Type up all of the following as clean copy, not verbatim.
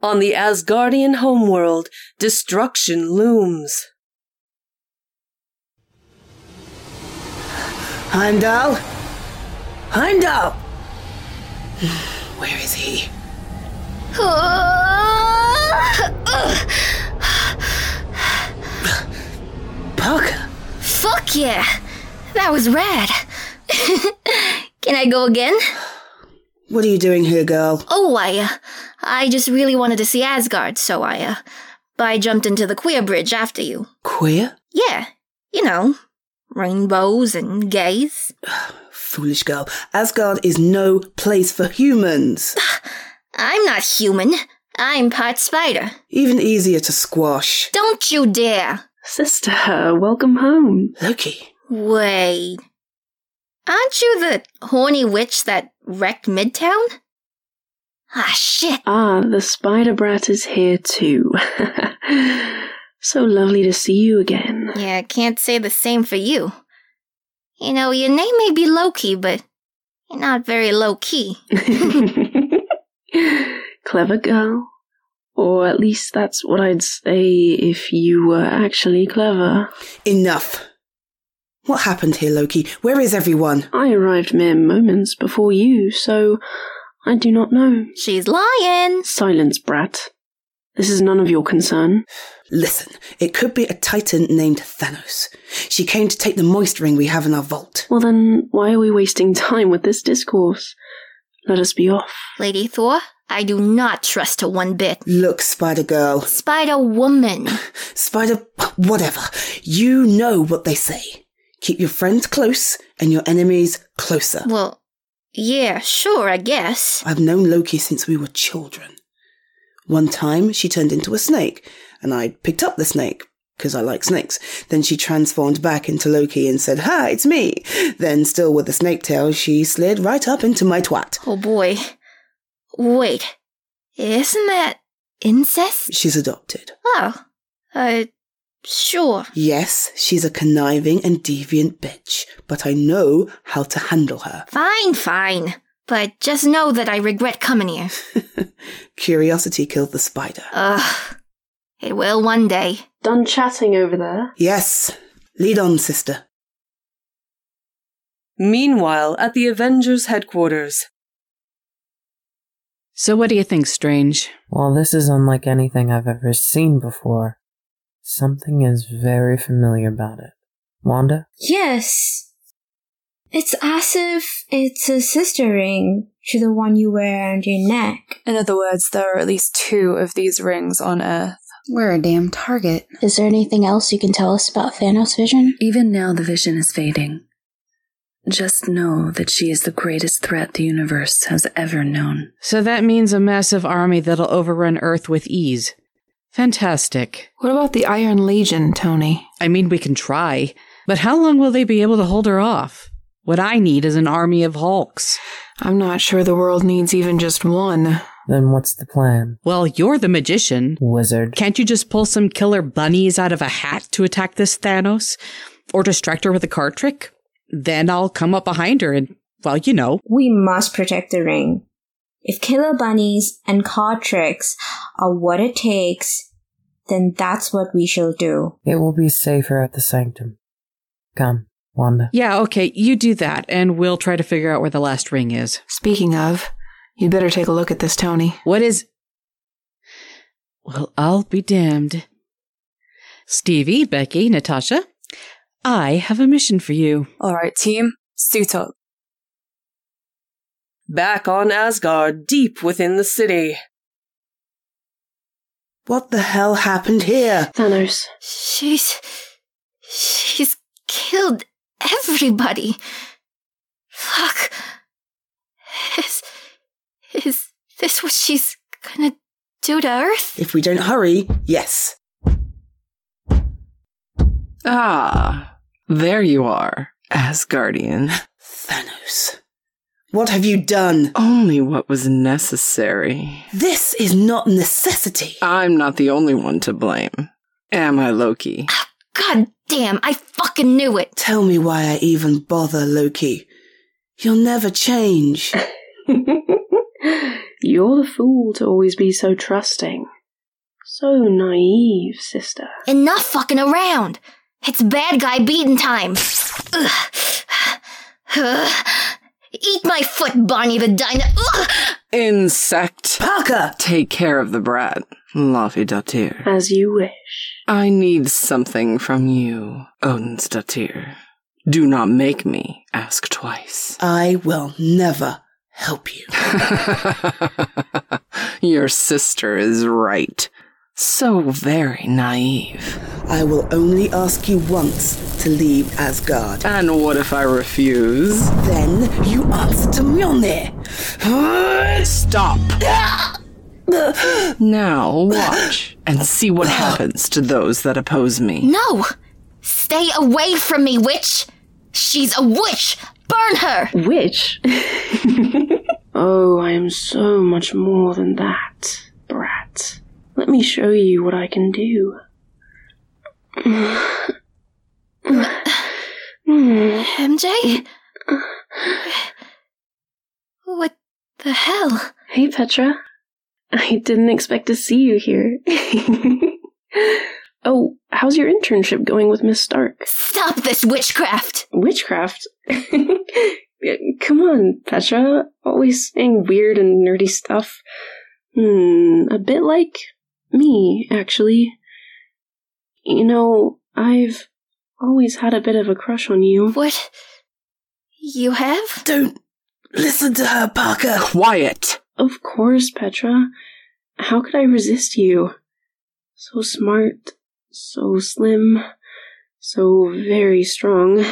On the Asgardian homeworld, destruction looms. Heimdall? Heimdall! Where is he? Parker! Fuck yeah! That was rad. Can I go again? What are you doing here, girl? Oh, I just really wanted to see Asgard, so I jumped into the queer bridge after you. Queer? Yeah, you know, rainbows and gays. Foolish girl. Asgard is no place for humans. I'm not human. I'm part spider. Even easier to squash. Don't you dare. Sister, welcome home. Loki. Wait. Aren't you the horny witch that wrecked Midtown? Ah, shit. The spider brat is here too. So lovely to see you again. Yeah, I can't say the same for you. You know, your name may be Loki, but you're not very low-key. Clever girl. Or at least that's what I'd say if you were actually clever. Enough. What happened here, Loki? Where is everyone? I arrived mere moments before you, so I do not know. She's lying. Silence, brat. This is none of your concern. Listen, it could be a titan named Thanos. She came to take the moist ring we have in our vault. Well then, why are we wasting time with this discourse? Let us be off. Lady Thor, I do not trust her one bit. Look, Spider-Girl. Spider-Woman. Spider... whatever. You know what they say. Keep your friends close and your enemies closer. Well, yeah, sure, I guess. I've known Loki since we were children. One time, she turned into a snake, and I picked up the snake, because I like snakes. Then she transformed back into Loki and said, "Ha, it's me." Then, still with the snake tail, she slid right up into my twat. Oh boy. Wait, isn't that incest? She's adopted. Oh, sure. Yes, she's a conniving and deviant bitch, but I know how to handle her. Fine. But just know that I regret coming here. Curiosity killed the spider. It will one day. Done chatting over there? Yes. Lead on, sister. Meanwhile, at the Avengers headquarters. So what do you think, Strange? Well, this is unlike anything I've ever seen before. Something is very familiar about it. Wanda? Yes. It's as if it's a sister ring to the one you wear around your neck. In other words, there are at least 2 of these rings on Earth. We're a damn target. Is there anything else you can tell us about Thanos' vision? Even now the vision is fading. Just know that she is the greatest threat the universe has ever known. So that means a massive army that'll overrun Earth with ease. Fantastic. What about the Iron Legion, Tony? I mean, we can try, but how long will they be able to hold her off? What I need is an army of Hulks. I'm not sure the world needs even just one. Then what's the plan? Well, you're the magician. Wizard. Can't you just pull some killer bunnies out of a hat to attack this Thanos? Or distract her with a card trick? Then I'll come up behind her and, well, you know. We must protect the ring. If killer bunnies and card tricks are what it takes, then that's what we shall do. It will be safer at the sanctum. Come, Wanda. Yeah, okay, you do that, and we'll try to figure out where the last ring is. Speaking of, you'd better take a look at this, Tony. What is... Well, I'll be damned. Stevie, Becky, Natasha, I have a mission for you. All right, team, suit up. Back on Asgard, deep within the city. What the hell happened here? Thanos. She's killed everybody. Fuck. Is this what she's gonna do to Earth? If we don't hurry, yes. Ah, there you are, Asgardian. Thanos. What have you done? Only what was necessary. This is not necessity. I'm not the only one to blame. Am I, Loki? God damn, I fucking knew it. Tell me why I even bother, Loki. You'll never change. You're the fool to always be so trusting. So naive, sister. Enough fucking around. It's bad guy beating time. Eat my foot, Barney the Dino. Insect. Parker! Take care of the brat, Laufey-Dottir. As you wish. I need something from you, Odin's-Dottir. Do not make me ask twice. I will never help you. Your sister is right. So very naive. I will only ask you once to leave Asgard. And what if I refuse? Then you answer to Mjolnir. Stop! Now watch and see what happens to those that oppose me. No! Stay away from me, witch! She's a witch! Burn her! Witch? Oh, I am so much more than that, brat. Let me show you what I can do. MJ? What the hell? Hey, Petra. I didn't expect to see you here. Oh, how's your internship going with Miss Stark? Stop this witchcraft! Witchcraft? Come on, Petra. Always saying weird and nerdy stuff. A bit like me, actually. You know, I've always had a bit of a crush on you. What? You have? Don't listen to her, Parker. Quiet! Of course, Petra. How could I resist you? So smart, so slim, so very strong.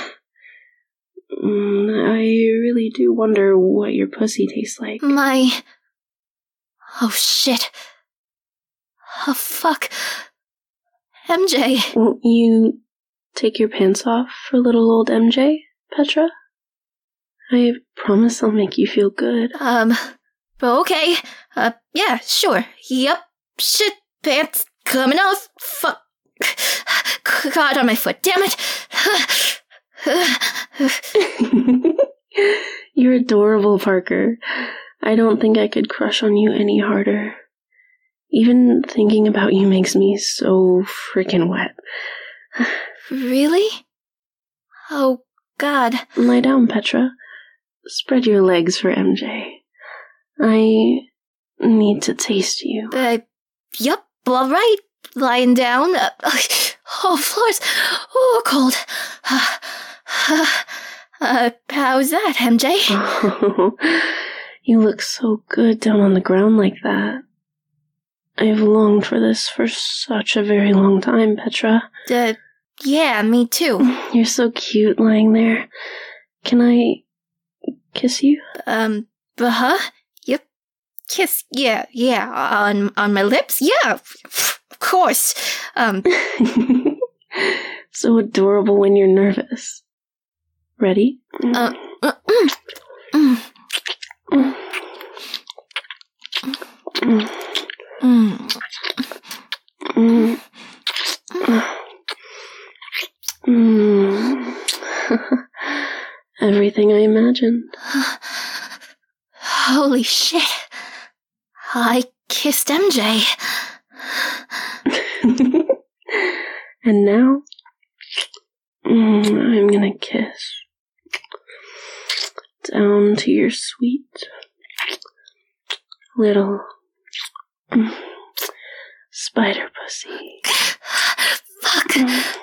I really do wonder what your pussy tastes like. Oh, shit. Oh, fuck. MJ. Won't you take your pants off for little old MJ, Petra? I promise I'll make you feel good. Okay. Yeah, sure. Yup. Shit, pants coming off. Fuck. Caught on my foot, damn it. You're adorable, Parker. I don't think I could crush on you any harder. Even thinking about you makes me so freaking wet. Really? Oh, God. Lie down, Petra. Spread your legs for MJ. I need to taste you. Yup, all right. Lying down. Oh, floors. Oh, cold. How's that, MJ? Oh, you look so good down on the ground like that. I've longed for this for such a very long time, Petra. Yeah, me too. You're so cute lying there. Can I kiss you? Huh? Yep. Kiss, yeah. On my lips? Yeah, of course. So adorable when you're nervous. Ready? Everything I imagined. Holy shit. I kissed MJ. And now, I'm gonna kiss. Down to your sweet little spider pussy. Fuck.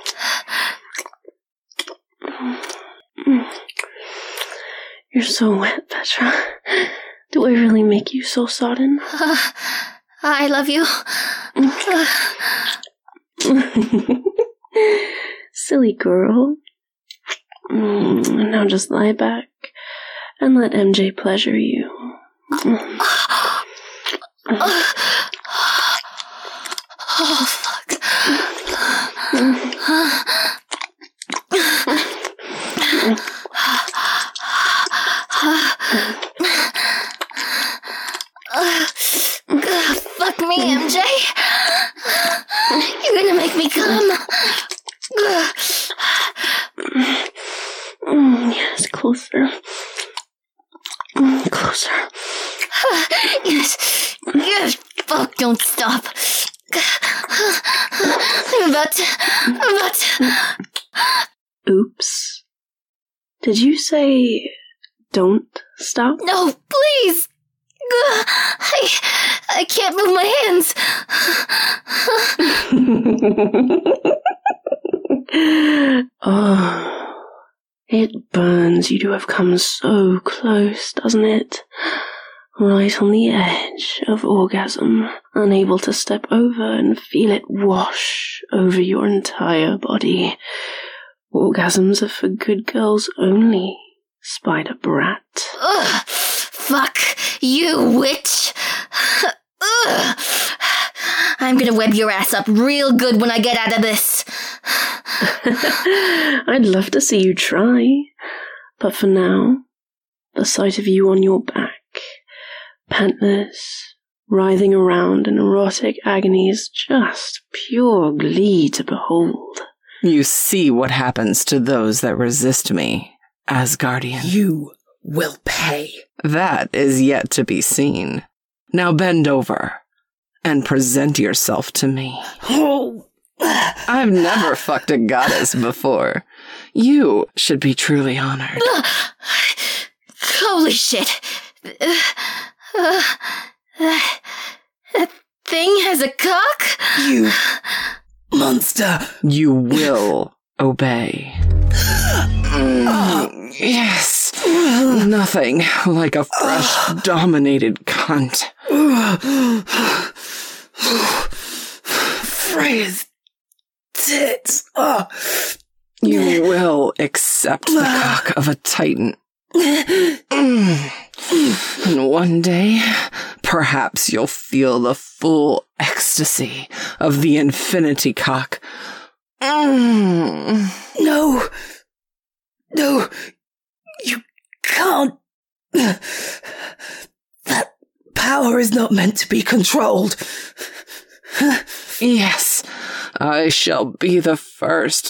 You're so wet, Petra. Do I really make you so sodden? I love you. Silly girl. Now just lie back and let MJ pleasure you. Oh, fuck. Fuck me, MJ. You're gonna make me come. Yes, closer. Closer. Yes. Yes. Fuck, don't stop. I'm about to. Oops. Did you say don't stop? No, please. I can't move my hands. Oh, it burns you to have come so close, doesn't it? Right on the edge of orgasm, unable to step over and feel it wash over your entire body. Orgasms are for good girls only, spider brat. Ugh, fuck, you witch. Ugh. I'm gonna web your ass up real good when I get out of this. I'd love to see you try, but for now, the sight of you on your back, pantless, writhing around in erotic agony is just pure glee to behold. You see what happens to those that resist me, Asgardian. You will pay. That is yet to be seen. Now bend over and present yourself to me. Oh. I've never fucked a goddess before. You should be truly honored. Holy shit. That thing has a cock? You monster. You will obey. Yes. Nothing like a fresh, dominated cunt. Freya's tits. You will accept the cock of a titan. And one day, perhaps you'll feel the full ecstasy of the infinity cock. No. No. You can't. That power is not meant to be controlled. Yes, I shall be the first.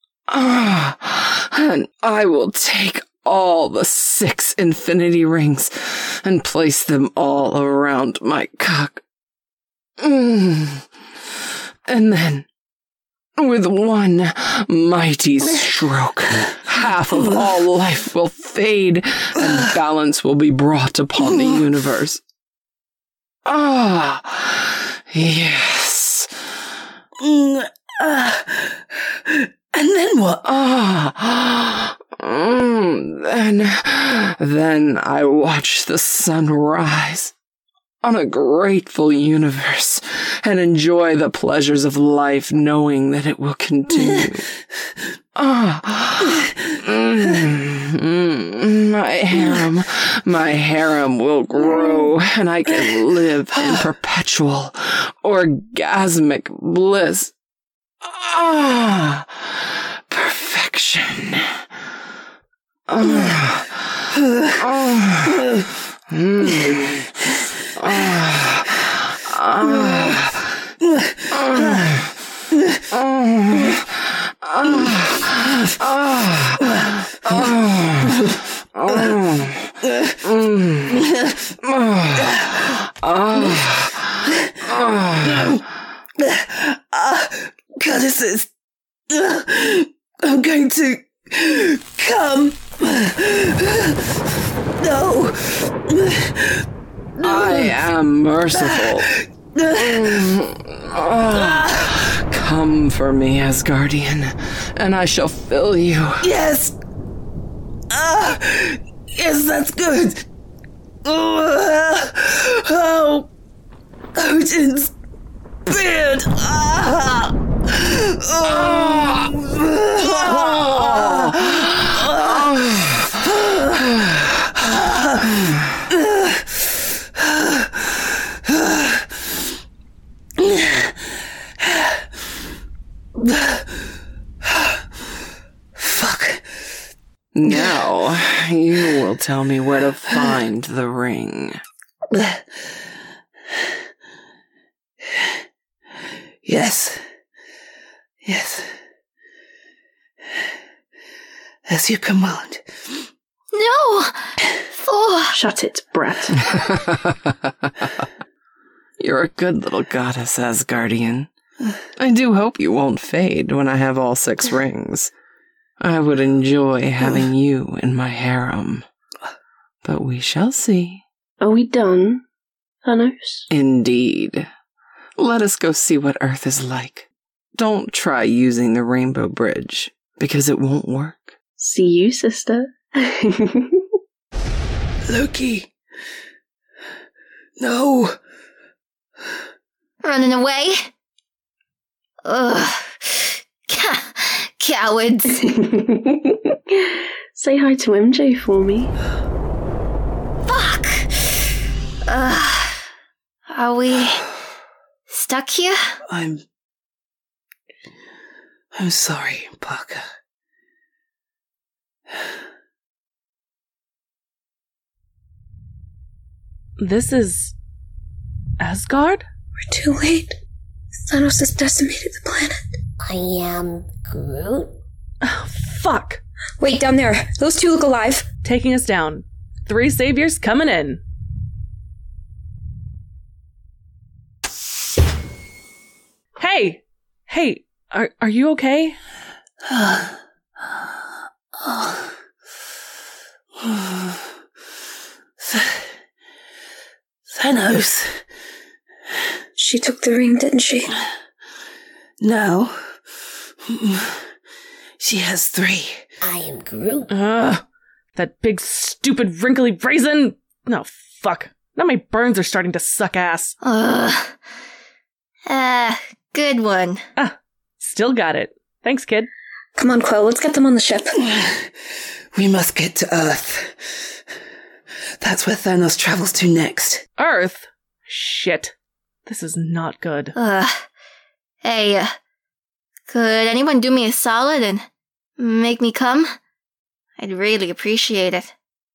And I will take all the 6 infinity rings and place them all around my cock. And then, with one mighty stroke, half of all life will fade and balance will be brought upon the universe. Yes. And then what? Then I watch the sun rise on a grateful universe and enjoy the pleasures of life knowing that it will continue. My harem will grow and I can live in perpetual orgasmic bliss. Perfection. Goddesses, I'm going to come. No. I am merciful. Come for me, Asgardian, and I shall fill you. Yes. Yes, that's good. Oh, Odin's beard. Fuck. Now, you will tell me where to find the ring. Yes. Yes. As you command. No! Thor! Shut it, brat. You're a good little goddess, Asgardian. I do hope you won't fade when I have all 6 rings. I would enjoy having you in my harem. But we shall see. Are we done, Thanos? Indeed. Let us go see what Earth is like. Don't try using the Rainbow Bridge, because it won't work. See you, sister. Loki! No! Running away? Ugh. Cowards. Say hi to MJ for me. Fuck! Are we stuck here? I'm sorry, Parker. This is Asgard? We're too late. Thanos has decimated the planet. I am Groot. Oh, fuck. Wait, down there. Those 2 look alive. Taking us down. 3 saviors coming in. Hey! Hey, are you okay? Thanos. She took the ring, didn't she? Now, she has 3. I am Groot. That big, stupid, wrinkly raisin! No, fuck. Now my burns are starting to suck ass. Good one. Still got it. Thanks, kid. Come on, Quill, let's get them on the ship. We must get to Earth. That's where Thanos travels to next. Earth? Shit. This is not good. Hey, could anyone do me a solid and make me come? I'd really appreciate it.